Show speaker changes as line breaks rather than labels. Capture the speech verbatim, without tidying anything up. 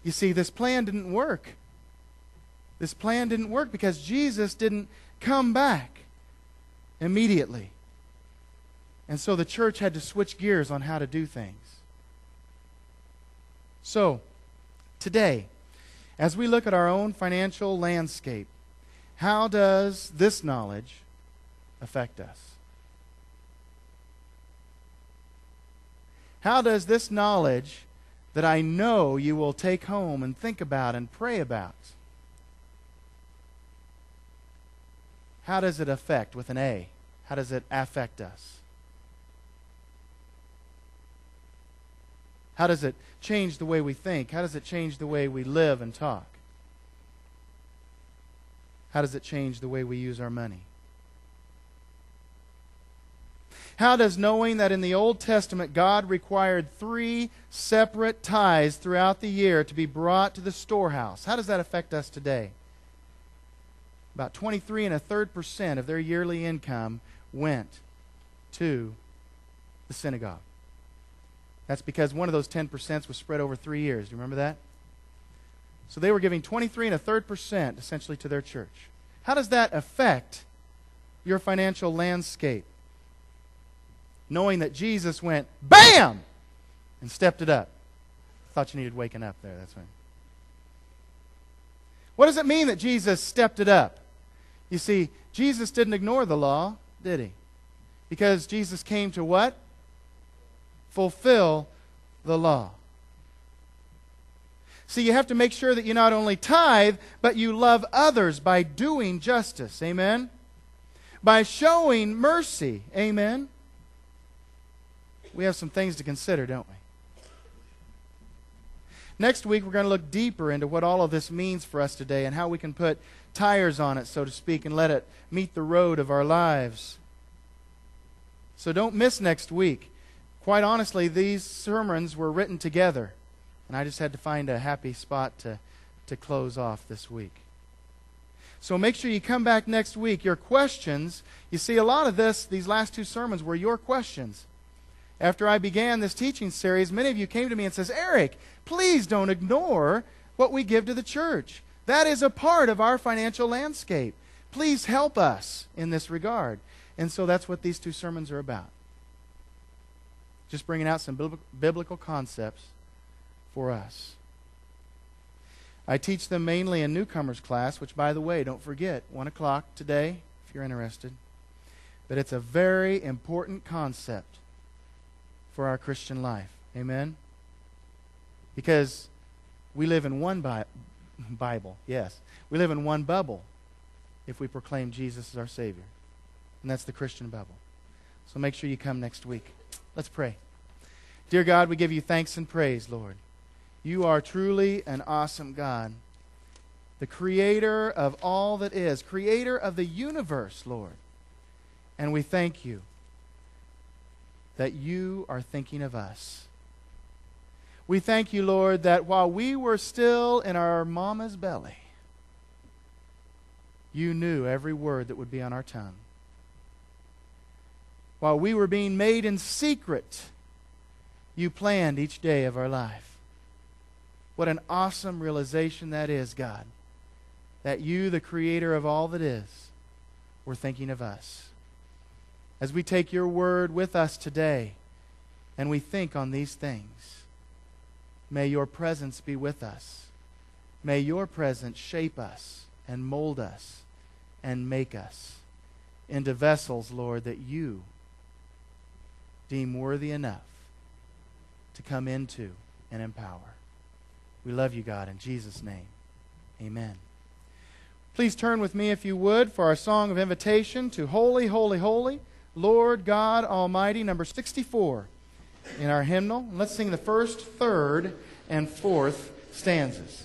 You see, this plan didn't work. This plan didn't work because Jesus didn't come back immediately. And so the church had to switch gears on how to do things. So, today, as we look at our own financial landscape, how does this knowledge affect us? How does this knowledge that I know you will take home and think about and pray about, how does it affect, with an A, how does it affect us? How does it change the way we think? How does it change the way we live and talk? How does it change the way we use our money? How does knowing that in the Old Testament God required three separate tithes throughout the year to be brought to the storehouse, how does that affect us today? About twenty-three and a third percent of their yearly income went to the synagogue. That's because one of those ten percent was spread over three years. Do you remember that? So they were giving twenty-three and a third percent essentially to their church. How does that affect your financial landscape? Knowing that Jesus went, BAM! And stepped it up. Thought you needed waking up there. That's right. What does it mean that Jesus stepped it up? You see, Jesus didn't ignore the law, did he? Because Jesus came to what? Fulfill the law. See, you have to make sure that you not only tithe, but you love others by doing justice. Amen? By showing mercy. Amen? We have some things to consider, don't we? Next week, we're going to look deeper into what all of this means for us today and how we can put tires on it, so to speak, and let it meet the road of our lives. So don't miss next week. Quite honestly, these sermons were written together, and I just had to find a happy spot to, to close off this week. So make sure you come back next week. Your questions, you see, a lot of this, these last two sermons were your questions. After I began this teaching series, many of you came to me and says, Eric, please don't ignore what we give to the church. That is a part of our financial landscape. Please help us in this regard. And so that's what these two sermons are about. Just bringing out some biblical concepts for us. I teach them mainly in newcomers class, which, by the way, don't forget, one o'clock today, if you're interested. But it's a very important concept for our Christian life. Amen? Because we live in one Bi- Bible, yes. We live in one bubble if we proclaim Jesus as our Savior. And that's the Christian bubble. So make sure you come next week. Let's pray. Dear God, we give you thanks and praise, Lord. You are truly an awesome God. The creator of all that is. Creator of the universe, Lord. And we thank you that you are thinking of us. We thank you, Lord, that while we were still in our mama's belly, you knew every word that would be on our tongue. While we were being made in secret, you planned each day of our life. What an awesome realization that is, God, that you, the creator of all that is, were thinking of us. As we take your word with us today and we think on these things, may your presence be with us. May your presence shape us and mold us and make us into vessels, Lord, that you deem worthy enough to come into and empower. We love you, God, in Jesus' name. Amen. Please turn with me, if you would, for our song of invitation to Holy, Holy, Holy, Lord God Almighty, number sixty-four in our hymnal. Let's sing the first, third, and fourth stanzas.